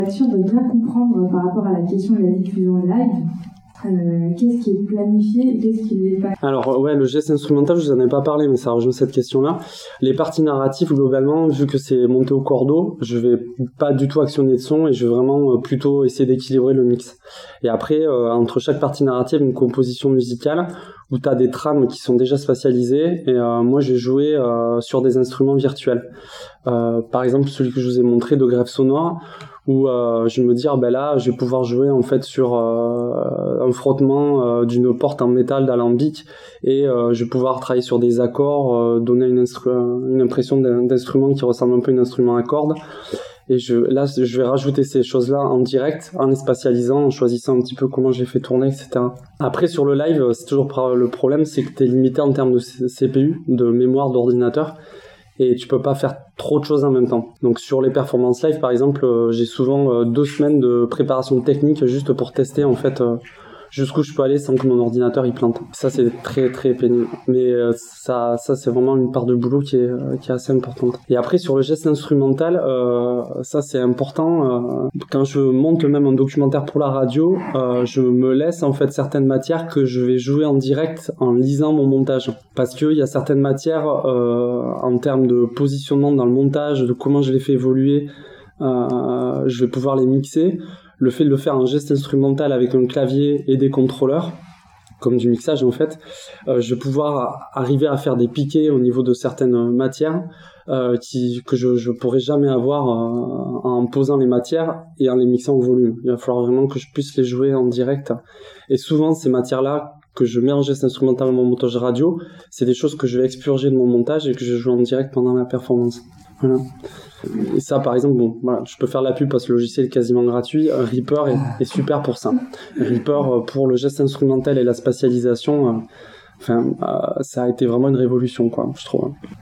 Être sûr de bien comprendre par rapport à la question de la diffusion live. Qu'est-ce qui est planifié et qu'est-ce qui n'est pas? Alors ouais, le geste instrumental, je vous en ai pas parlé, mais ça rejoint cette question-là. Les parties narratives, globalement, vu que c'est monté au cordeau, je vais pas du tout actionner de son et je vais vraiment plutôt essayer d'équilibrer le mix. Et après, entre chaque partie narrative, une composition musicale où t'as des trames qui sont déjà spatialisées et moi je vais jouer sur des instruments virtuels. Par exemple, celui que je vous ai montré de greffe sonore, où je vais me dire là je vais pouvoir jouer en fait sur un frottement d'une porte en métal d'alambic et je vais pouvoir travailler sur des accords, donner une impression d'instrument qui ressemble un peu à un instrument à cordes. Et je vais rajouter ces choses-là en direct, en les spatialisant, en choisissant un petit peu comment je les fais tourner, etc. Après, sur le live, c'est toujours le problème, c'est que t'es limité en termes de CPU, de mémoire d'ordinateur, et tu peux pas faire trop de choses en même temps. Donc sur les performances live, par exemple, j'ai souvent 2 semaines de préparation technique juste pour tester en fait jusqu'où je peux aller sans que mon ordinateur il plante. Ça c'est très très pénible. Mais ça c'est vraiment une part de boulot qui est assez importante. Et après sur le geste instrumental, ça c'est important. Quand je monte même un documentaire pour la radio, je me laisse en fait certaines matières que je vais jouer en direct en lisant mon montage. Parce qu'il y a certaines matières en termes de positionnement dans le montage, de comment je les fais évoluer, je vais pouvoir les mixer. Le fait de le faire en geste instrumental avec un clavier et des contrôleurs, comme du mixage en fait, je vais pouvoir arriver à faire des piquets au niveau de certaines matières que je pourrais jamais avoir en posant les matières et en les mixant au volume. Il va falloir vraiment que je puisse les jouer en direct. Et souvent, ces matières-là que je mets en geste instrumental dans mon montage radio, c'est des choses que je vais expurger de mon montage et que je joue en direct pendant la performance. Voilà. Et ça, par exemple, je peux faire la pub parce que le logiciel est quasiment gratuit. Reaper est super pour ça. Reaper, pour le geste instrumental et la spatialisation, ça a été vraiment une révolution, quoi, je trouve.